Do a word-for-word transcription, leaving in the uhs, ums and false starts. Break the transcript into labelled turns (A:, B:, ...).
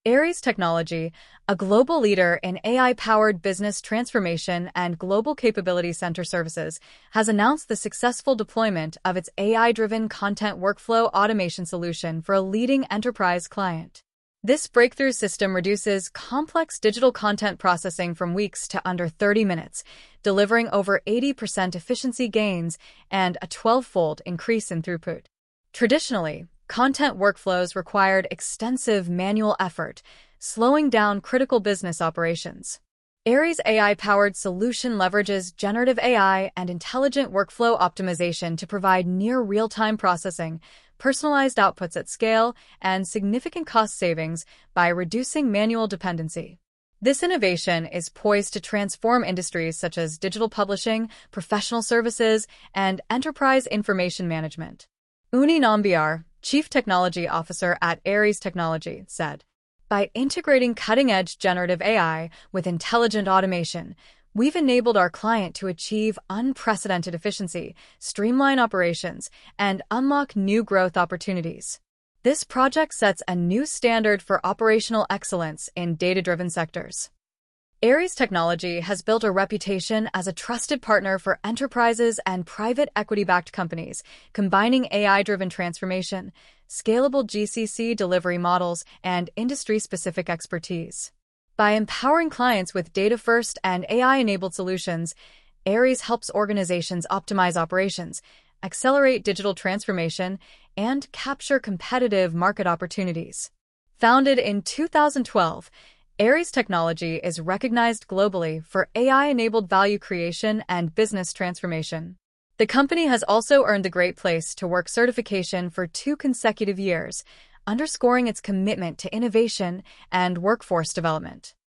A: Ares Technology, a global leader in A I-powered business transformation and global capability center services, has announced the successful deployment of its A I-driven content workflow automation solution for a leading enterprise client. This breakthrough system reduces complex digital content processing from weeks to under thirty minutes, delivering over eighty percent efficiency gains and a twelve-fold increase in throughput. Traditionally, content workflows required extensive manual effort, slowing down critical business operations. Ares' A I-powered solution leverages generative A I and intelligent workflow optimization to provide near-real-time processing, personalized outputs at scale, and significant cost savings by reducing manual dependency. This innovation is poised to transform industries such as digital publishing, professional services, and enterprise information management. Uni Nambiar, Chief Technology Officer at Ares Technology, said, "By integrating cutting-edge generative A I with intelligent automation, we've enabled our client to achieve unprecedented efficiency, streamline operations, and unlock new growth opportunities. This project sets a new standard for operational excellence in data-driven sectors." Ares Technology has built a reputation as a trusted partner for enterprises and private equity-backed companies, combining A I-driven transformation, scalable G C C delivery models, and industry-specific expertise. By empowering clients with data-first and A I-enabled solutions, Ares helps organizations optimize operations, accelerate digital transformation, and capture competitive market opportunities. Founded in two thousand twelve, Ares Technology is recognized globally for A I-enabled value creation and business transformation. The company has also earned the Great Place to Work certification for two consecutive years, underscoring its commitment to innovation and workforce development.